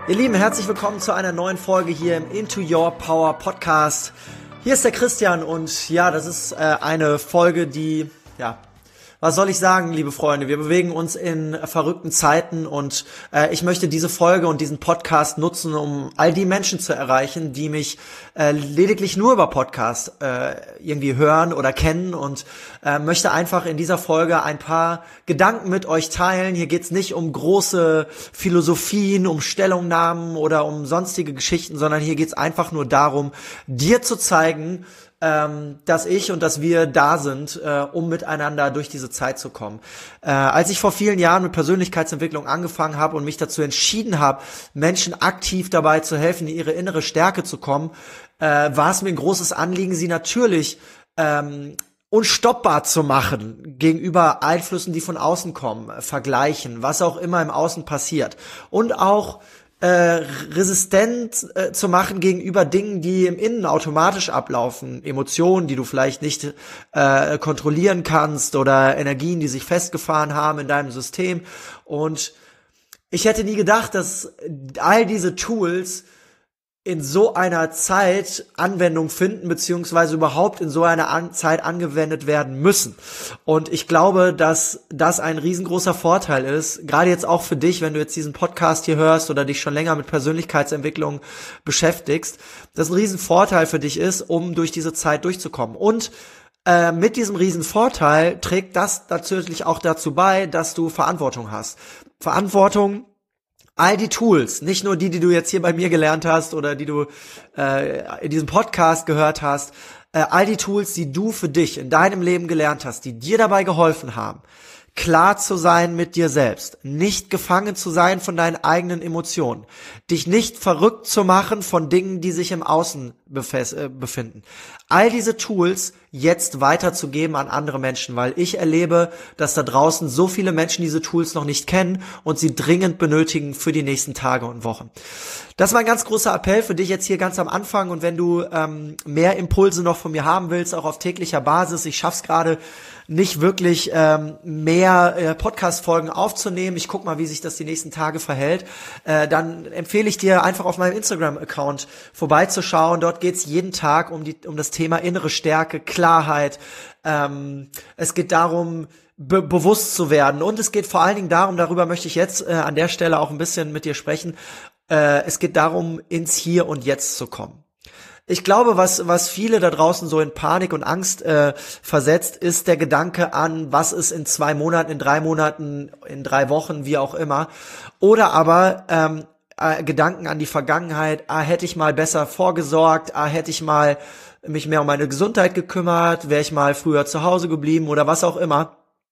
Ihr Lieben, herzlich willkommen zu einer neuen Folge hier im Into Your Power Podcast. Hier ist der Christian und ja, das ist eine Folge, die, was soll ich sagen, liebe Freunde, wir bewegen uns in verrückten Zeiten und ich möchte diese Folge und diesen Podcast nutzen, um all die Menschen zu erreichen, die mich lediglich nur über Podcast irgendwie hören oder kennen und möchte einfach in dieser Folge ein paar Gedanken mit euch teilen. Hier geht's nicht um große Philosophien, um Stellungnahmen oder um sonstige Geschichten, sondern hier geht's einfach nur darum, dir zu zeigen, dass ich und dass wir da sind, um miteinander durch diese Zeit zu kommen. Als ich vor vielen Jahren mit Persönlichkeitsentwicklung angefangen habe und mich dazu entschieden habe, Menschen aktiv dabei zu helfen, in ihre innere Stärke zu kommen, war es mir ein großes Anliegen, sie natürlich unstoppbar zu machen gegenüber Einflüssen, die von außen kommen, Vergleichen, was auch immer im Außen passiert und auch resistent zu machen gegenüber Dingen, die im Innen automatisch ablaufen, Emotionen, die du vielleicht nicht kontrollieren kannst oder Energien, die sich festgefahren haben in deinem System. Und ich hätte nie gedacht, dass all diese Tools in so einer Zeit Anwendung finden, beziehungsweise überhaupt in so einer Zeit angewendet werden müssen. Und ich glaube, dass das ein riesengroßer Vorteil ist, gerade jetzt auch für dich, wenn du jetzt diesen Podcast hier hörst oder dich schon länger mit Persönlichkeitsentwicklung beschäftigst, dass ein Riesenvorteil für dich ist, um durch diese Zeit durchzukommen. Und mit diesem Riesenvorteil trägt das natürlich auch dazu bei, dass du Verantwortung hast. Verantwortung, all die Tools, nicht nur die du jetzt hier bei mir gelernt hast oder die du in diesem Podcast gehört hast, all die Tools, die du für dich in deinem Leben gelernt hast, die dir dabei geholfen haben, klar zu sein mit dir selbst, nicht gefangen zu sein von deinen eigenen Emotionen, dich nicht verrückt zu machen von Dingen, die sich im Außen befinden. All diese Tools jetzt weiterzugeben an andere Menschen, weil ich erlebe, dass da draußen so viele Menschen diese Tools noch nicht kennen und sie dringend benötigen für die nächsten Tage und Wochen. Das war ein ganz großer Appell für dich jetzt hier ganz am Anfang und wenn du mehr Impulse noch von mir haben willst, auch auf täglicher Basis, ich schaff's gerade nicht wirklich mehr Podcast-Folgen aufzunehmen. Ich guck mal, wie sich das die nächsten Tage verhält. Dann empfehle ich dir einfach auf meinem Instagram-Account vorbeizuschauen. Dort geht's jeden Tag um das Thema innere Stärke, Klarheit. Es geht darum, bewusst zu werden und es geht vor allen Dingen darum, darüber möchte ich jetzt an der Stelle auch ein bisschen mit dir sprechen, es geht darum, ins Hier und Jetzt zu kommen. Ich glaube, was viele da draußen so in Panik und Angst versetzt, ist der Gedanke an, was ist in 2 Monaten, in 3 Monaten, in 3 Wochen, wie auch immer. Oder aber Gedanken an die Vergangenheit, hätte ich mal besser vorgesorgt, hätte ich mal mich mehr um meine Gesundheit gekümmert, wäre ich mal früher zu Hause geblieben oder was auch immer.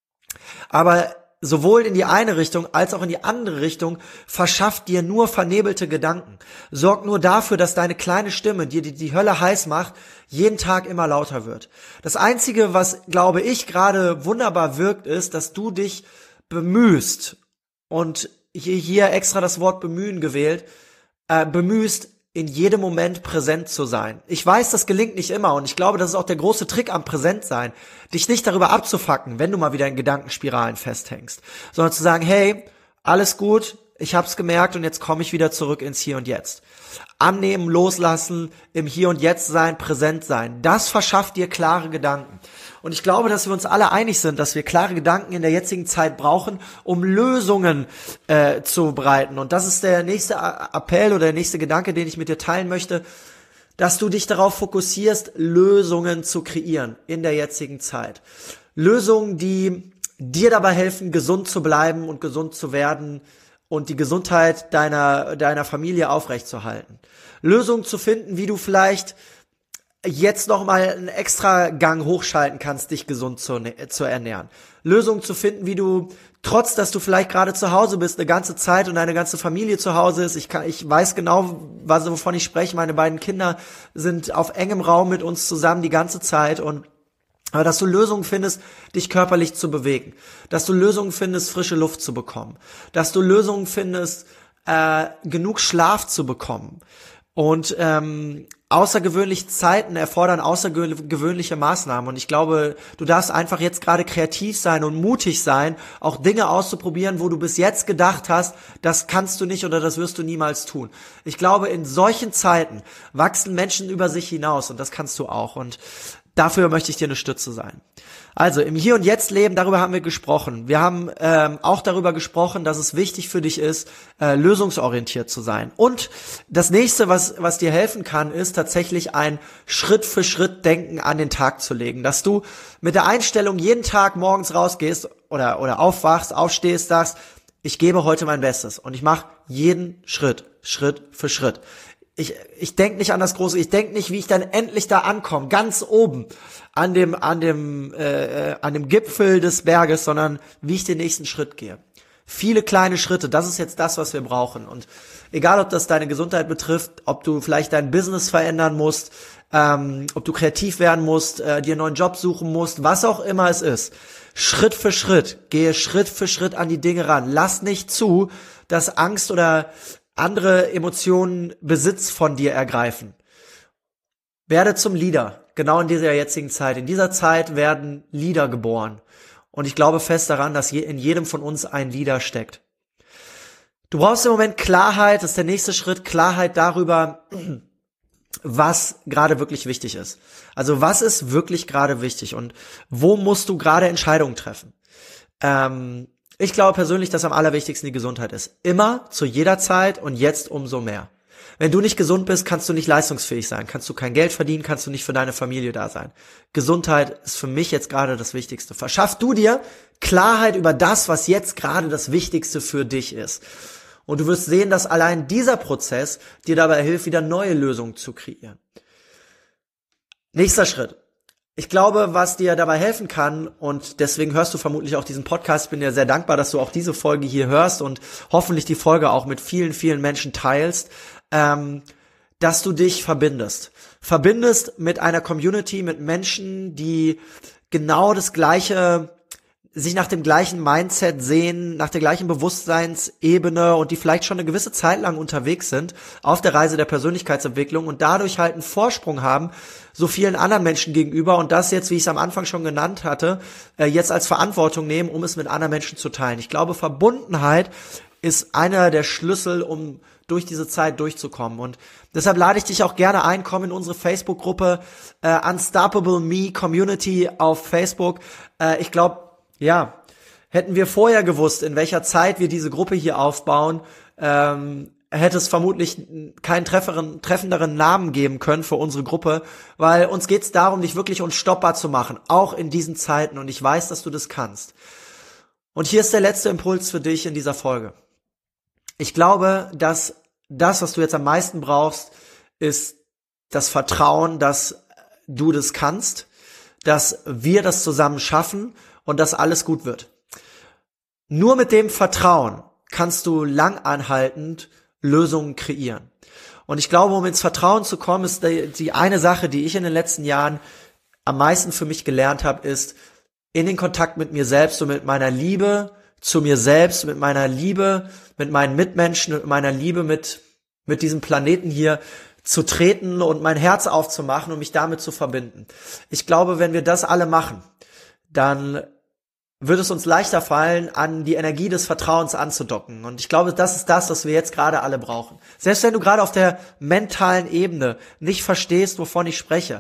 Aber sowohl in die eine Richtung als auch in die andere Richtung verschafft dir nur vernebelte Gedanken. Sorg nur dafür, dass deine kleine Stimme, die die Hölle heiß macht, jeden Tag immer lauter wird. Das Einzige, was, glaube ich, gerade wunderbar wirkt, ist, dass du dich bemühst, und hier extra das Wort bemühen gewählt, bemühst, in jedem Moment präsent zu sein. Ich weiß, das gelingt nicht immer und ich glaube, das ist auch der große Trick am Präsentsein, dich nicht darüber abzufacken, wenn du mal wieder in Gedankenspiralen festhängst, sondern zu sagen, hey, alles gut, ich hab's gemerkt und jetzt komme ich wieder zurück ins Hier und Jetzt. Annehmen, loslassen, im Hier und Jetzt sein, präsent sein, das verschafft dir klare Gedanken. Und ich glaube, dass wir uns alle einig sind, dass wir klare Gedanken in der jetzigen Zeit brauchen, um Lösungen zu bereiten. Und das ist der nächste Appell oder der nächste Gedanke, den ich mit dir teilen möchte, dass du dich darauf fokussierst, Lösungen zu kreieren in der jetzigen Zeit. Lösungen, die dir dabei helfen, gesund zu bleiben und gesund zu werden und die Gesundheit deiner Familie aufrechtzuerhalten. Lösungen zu finden, wie du vielleicht jetzt noch mal einen extra Gang hochschalten kannst, dich gesund zu ernähren. Lösungen zu finden, wie du, trotz dass du vielleicht gerade zu Hause bist, eine ganze Zeit und deine ganze Familie zu Hause ist. Ich weiß genau, wovon ich spreche. Meine beiden Kinder sind auf engem Raum mit uns zusammen die ganze Zeit aber dass du Lösungen findest, dich körperlich zu bewegen. Dass du Lösungen findest, frische Luft zu bekommen. Dass du Lösungen findest, genug Schlaf zu bekommen. Und außergewöhnliche Zeiten erfordern außergewöhnliche Maßnahmen und ich glaube, du darfst einfach jetzt gerade kreativ sein und mutig sein, auch Dinge auszuprobieren, wo du bis jetzt gedacht hast, das kannst du nicht oder das wirst du niemals tun. Ich glaube, in solchen Zeiten wachsen Menschen über sich hinaus und das kannst du auch und dafür möchte ich dir eine Stütze sein. Also im Hier und Jetzt leben, darüber haben wir gesprochen. Wir haben auch darüber gesprochen, dass es wichtig für dich ist, lösungsorientiert zu sein. Und das nächste, was dir helfen kann, ist tatsächlich ein Schritt-für-Schritt-Denken an den Tag zu legen. Dass du mit der Einstellung jeden Tag morgens rausgehst oder aufwachst, aufstehst, sagst, ich gebe heute mein Bestes und ich mache jeden Schritt für Schritt. Ich denke nicht an das Große, ich denke nicht, wie ich dann endlich da ankomme, ganz oben an dem Gipfel des Berges, sondern wie ich den nächsten Schritt gehe. Viele kleine Schritte, das ist jetzt das, was wir brauchen. Und egal, ob das deine Gesundheit betrifft, ob du vielleicht dein Business verändern musst, ob du kreativ werden musst, dir einen neuen Job suchen musst, was auch immer es ist. Schritt für Schritt, gehe Schritt für Schritt an die Dinge ran. Lass nicht zu, dass Angst oder andere Emotionen Besitz von dir ergreifen. Werde zum Leader, genau in dieser jetzigen Zeit. In dieser Zeit werden Leader geboren. Und ich glaube fest daran, dass in jedem von uns ein Leader steckt. Du brauchst im Moment Klarheit, das ist der nächste Schritt, Klarheit darüber, was gerade wirklich wichtig ist. Also was ist wirklich gerade wichtig und wo musst du gerade Entscheidungen treffen? Ich glaube persönlich, dass am allerwichtigsten die Gesundheit ist. Immer, zu jeder Zeit und jetzt umso mehr. Wenn du nicht gesund bist, kannst du nicht leistungsfähig sein, kannst du kein Geld verdienen, kannst du nicht für deine Familie da sein. Gesundheit ist für mich jetzt gerade das Wichtigste. Verschaff du dir Klarheit über das, was jetzt gerade das Wichtigste für dich ist. Und du wirst sehen, dass allein dieser Prozess dir dabei hilft, wieder neue Lösungen zu kreieren. Nächster Schritt. Ich glaube, was dir dabei helfen kann, und deswegen hörst du vermutlich auch diesen Podcast, ich bin dir sehr dankbar, dass du auch diese Folge hier hörst und hoffentlich die Folge auch mit vielen, vielen Menschen teilst, dass du dich verbindest. Verbindest mit einer Community, mit Menschen, die genau das Gleiche, sich nach dem gleichen Mindset sehen, nach der gleichen Bewusstseinsebene und die vielleicht schon eine gewisse Zeit lang unterwegs sind auf der Reise der Persönlichkeitsentwicklung und dadurch halt einen Vorsprung haben, so vielen anderen Menschen gegenüber und das jetzt, wie ich es am Anfang schon genannt hatte, jetzt als Verantwortung nehmen, um es mit anderen Menschen zu teilen. Ich glaube, Verbundenheit ist einer der Schlüssel, um durch diese Zeit durchzukommen und deshalb lade ich dich auch gerne ein, komm in unsere Facebook-Gruppe Unstoppable Me Community auf Facebook. Ich glaube, ja, hätten wir vorher gewusst, in welcher Zeit wir diese Gruppe hier aufbauen, hätte es vermutlich keinen treffenderen Namen geben können für unsere Gruppe, weil uns geht es darum, dich wirklich unstoppbar zu machen, auch in diesen Zeiten und ich weiß, dass du das kannst. Und hier ist der letzte Impuls für dich in dieser Folge. Ich glaube, dass das, was du jetzt am meisten brauchst, ist das Vertrauen, dass du das kannst, dass wir das zusammen schaffen und dass alles gut wird. Nur mit dem Vertrauen kannst du langanhaltend Lösungen kreieren. Und ich glaube, um ins Vertrauen zu kommen, ist die eine Sache, die ich in den letzten Jahren am meisten für mich gelernt habe, ist in den Kontakt mit mir selbst und mit meiner Liebe zu mir selbst, mit meiner Liebe, mit meinen Mitmenschen, mit meiner Liebe mit diesem Planeten hier zu treten und mein Herz aufzumachen und mich damit zu verbinden. Ich glaube, wenn wir das alle machen, dann wird es uns leichter fallen, an die Energie des Vertrauens anzudocken. Und ich glaube, das ist das, was wir jetzt gerade alle brauchen. Selbst wenn du gerade auf der mentalen Ebene nicht verstehst, wovon ich spreche,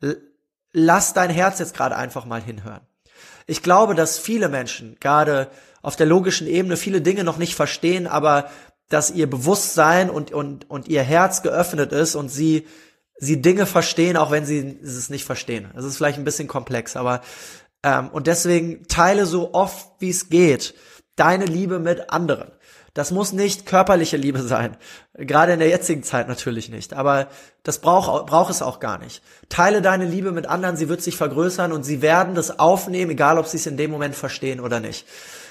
lass dein Herz jetzt gerade einfach mal hinhören. Ich glaube, dass viele Menschen gerade auf der logischen Ebene viele Dinge noch nicht verstehen, aber dass ihr Bewusstsein und ihr Herz geöffnet ist und sie Dinge verstehen, auch wenn sie es nicht verstehen. Das ist vielleicht ein bisschen komplex, aber und deswegen teile so oft, wie es geht, deine Liebe mit anderen. Das muss nicht körperliche Liebe sein, gerade in der jetzigen Zeit natürlich nicht, aber das braucht es auch gar nicht. Teile deine Liebe mit anderen, sie wird sich vergrößern und sie werden das aufnehmen, egal ob sie es in dem Moment verstehen oder nicht.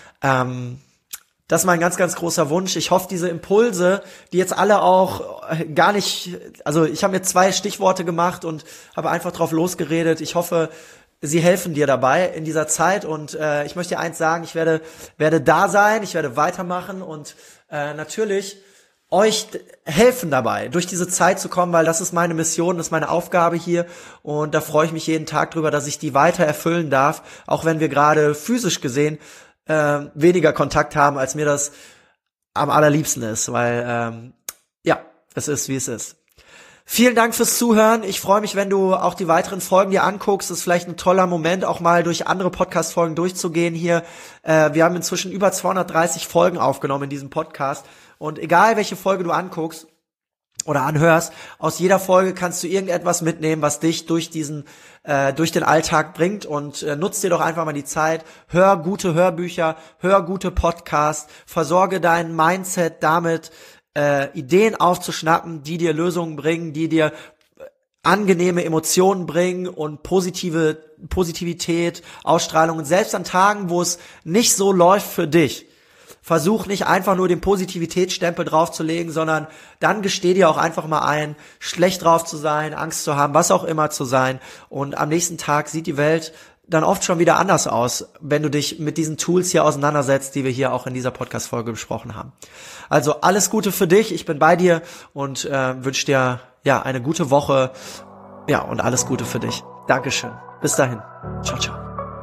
Das ist mein ganz, ganz großer Wunsch. Ich hoffe, diese Impulse, die jetzt alle auch gar nicht, also ich habe mir 2 Stichworte gemacht und habe einfach drauf losgeredet. Ich hoffe, sie helfen dir dabei in dieser Zeit und ich möchte dir eins sagen, ich werde da sein, ich werde weitermachen und natürlich euch helfen dabei, durch diese Zeit zu kommen, weil das ist meine Mission, das ist meine Aufgabe hier und da freue ich mich jeden Tag drüber, dass ich die weiter erfüllen darf, auch wenn wir gerade physisch gesehen weniger Kontakt haben, als mir das am allerliebsten ist, weil es ist, wie es ist. Vielen Dank fürs Zuhören. Ich freue mich, wenn du auch die weiteren Folgen dir anguckst. Das ist vielleicht ein toller Moment, auch mal durch andere Podcast-Folgen durchzugehen hier. Wir haben inzwischen über 230 Folgen aufgenommen in diesem Podcast. Und egal, welche Folge du anguckst oder anhörst, aus jeder Folge kannst du irgendetwas mitnehmen, was dich durch den Alltag bringt. Und nutz dir doch einfach mal die Zeit. Hör gute Hörbücher, hör gute Podcasts, versorge dein Mindset damit, Ideen aufzuschnappen, die dir Lösungen bringen, die dir angenehme Emotionen bringen und Positivität, Ausstrahlung. Und selbst an Tagen, wo es nicht so läuft für dich, versuch nicht einfach nur den Positivitätsstempel draufzulegen, sondern dann gesteh dir auch einfach mal ein, schlecht drauf zu sein, Angst zu haben, was auch immer zu sein. Und am nächsten Tag sieht die Welt dann oft schon wieder anders aus, wenn du dich mit diesen Tools hier auseinandersetzt, die wir hier auch in dieser Podcast-Folge besprochen haben. Also alles Gute für dich, ich bin bei dir und wünsche dir eine gute Woche, und alles Gute für dich. Dankeschön. Bis dahin. Ciao, ciao.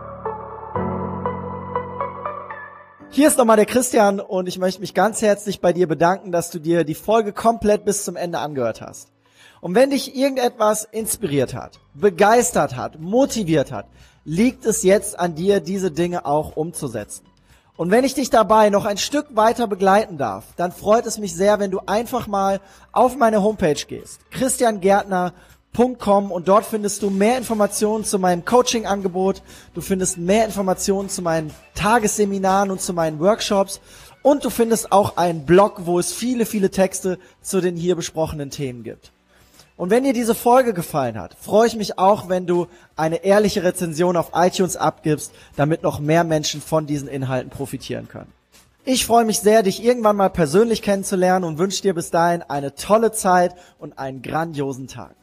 Hier ist nochmal der Christian und ich möchte mich ganz herzlich bei dir bedanken, dass du dir die Folge komplett bis zum Ende angehört hast. Und wenn dich irgendetwas inspiriert hat, begeistert hat, motiviert hat, liegt es jetzt an dir, diese Dinge auch umzusetzen. Und wenn ich dich dabei noch ein Stück weiter begleiten darf, dann freut es mich sehr, wenn du einfach mal auf meine Homepage gehst, christiangärtner.com, und dort findest du mehr Informationen zu meinem Coaching-Angebot, du findest mehr Informationen zu meinen Tagesseminaren und zu meinen Workshops und du findest auch einen Blog, wo es viele, viele Texte zu den hier besprochenen Themen gibt. Und wenn dir diese Folge gefallen hat, freue ich mich auch, wenn du eine ehrliche Rezension auf iTunes abgibst, damit noch mehr Menschen von diesen Inhalten profitieren können. Ich freue mich sehr, dich irgendwann mal persönlich kennenzulernen und wünsche dir bis dahin eine tolle Zeit und einen grandiosen Tag.